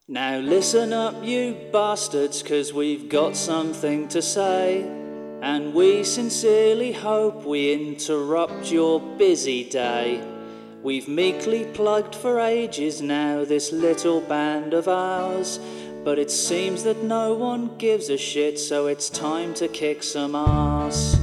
Now listen up, you bastards, 'cause we've got something to say. And we sincerely hope we interrupt your busy day. We've meekly plugged for ages now, this little band of ours. But it seems that no one gives a shit, so it's time to kick some ass.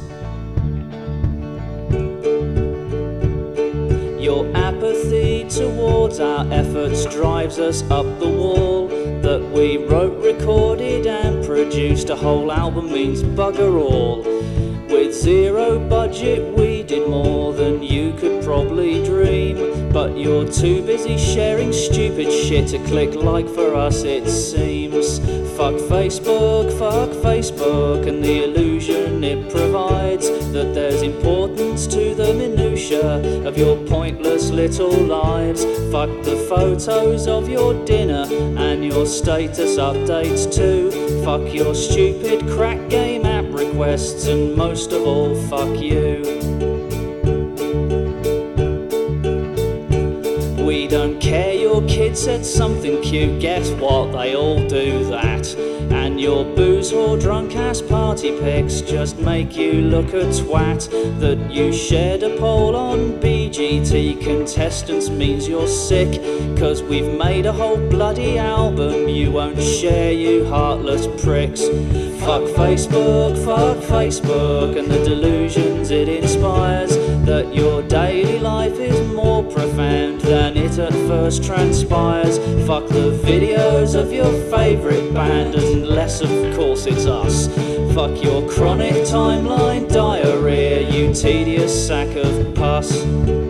Your apathy towards our efforts drives us up the wall. That we wrote, recorded and produced a whole album means bugger all. With zero budget we did more than you could probably dream. But you're too busy sharing stupid shit to click like for us it seems. Fuck Facebook and the illusion it provides. That there's importance to the minutiae of your pointless little lives. Fuck the photos of your dinner and your status updates too. Fuck your stupid crack game app requests, and most of all, fuck you. We don't care your kid said something cute, guess what, they all do that. And your booze whore drunk ass party pics just make you look a twat. That you shared a poll on BGT contestants means you're sick. 'Cause we've made a whole bloody album you won't share, you heartless pricks. Fuck Facebook and the delusions it inspires. That your daily life is more profound than it at first transpires. Fuck the videos of your favourite band, unless of course it's us. Fuck your chronic timeline diarrhea, you tedious sack of pus.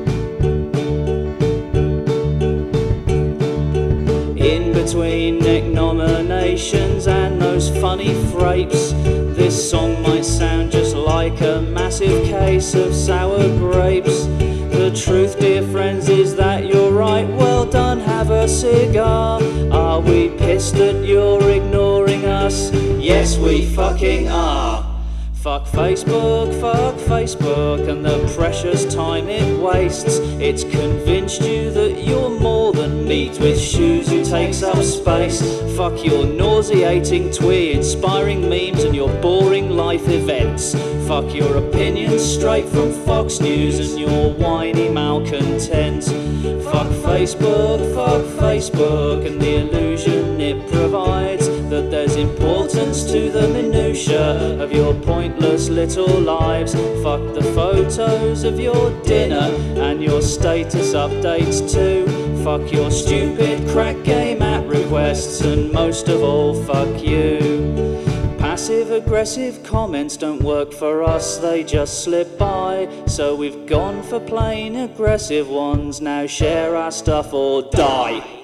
In between Nick nominations and those funny frapes, this song might sound just like a massive case of sour grapes. The truth, dear friends, is that you're right. Well done, have a cigar. Are we pissed that you're ignoring us? Yes, we fucking are. Fuck Facebook and the precious time it wastes. It's convinced you that you're more than meat with shoes who takes up space. Fuck your nauseating twee inspiring memes and your boring life events. Fuck your opinions straight from Fox News and your whiny malcontent. Fuck Facebook and the illusion it provides. That there's importance to the minutiae of your pointless little lives. Fuck the photos of your dinner and your status updates too. Fuck your stupid crack game app requests, and most of all, fuck you. Passive-aggressive comments don't work for us, they just slip by. So we've gone for plain aggressive ones, now share our stuff or die.